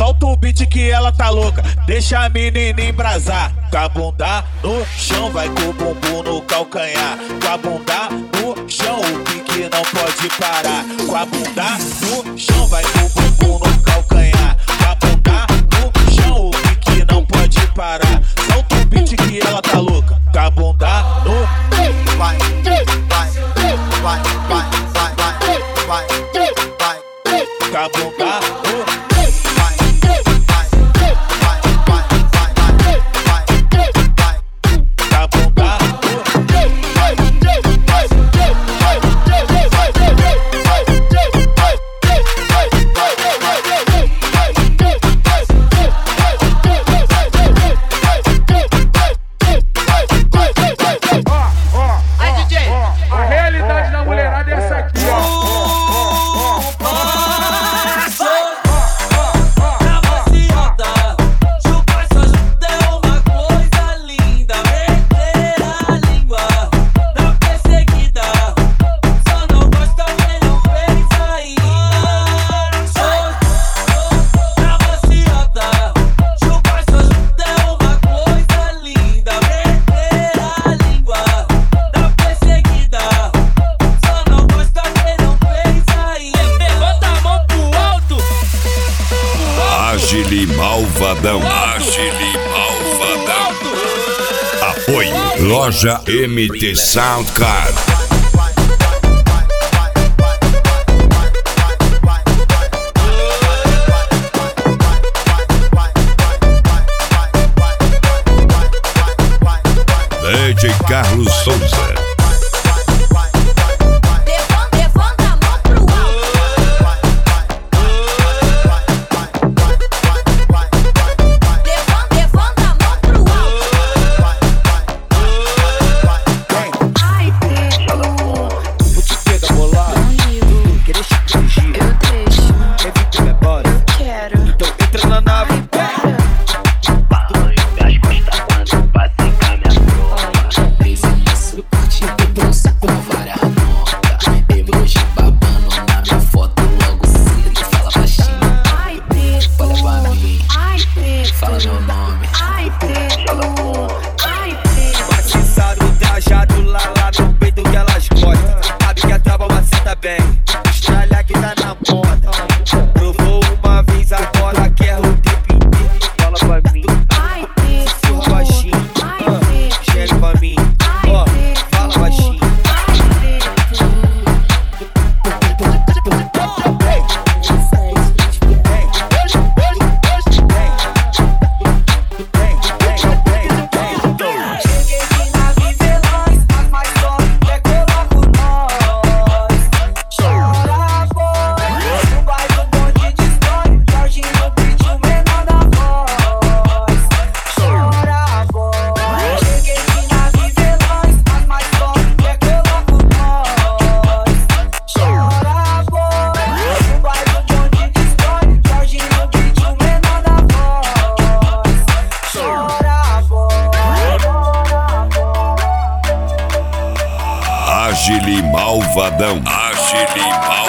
Solta o beat que ela tá louca, deixa a menina embrasar. Com a bunda no chão, vai com o bumbum no calcanhar. Com a bunda no chão, o pique não pode parar. Com a bunda no chão, vai com o bumbum no calcanhar. Com a bunda no chão, o pique não pode parar. Solta o beat que ela tá louca, com a bunda no... Vai, vai, vai, vai, vai, vai, vai, vai, com a bunda no... Agile Malvadão. Agile Malvadão. Apoio Loja MT Soundcard. DJ Carlos Souza. Agile Malvadão. Agile Malvadão.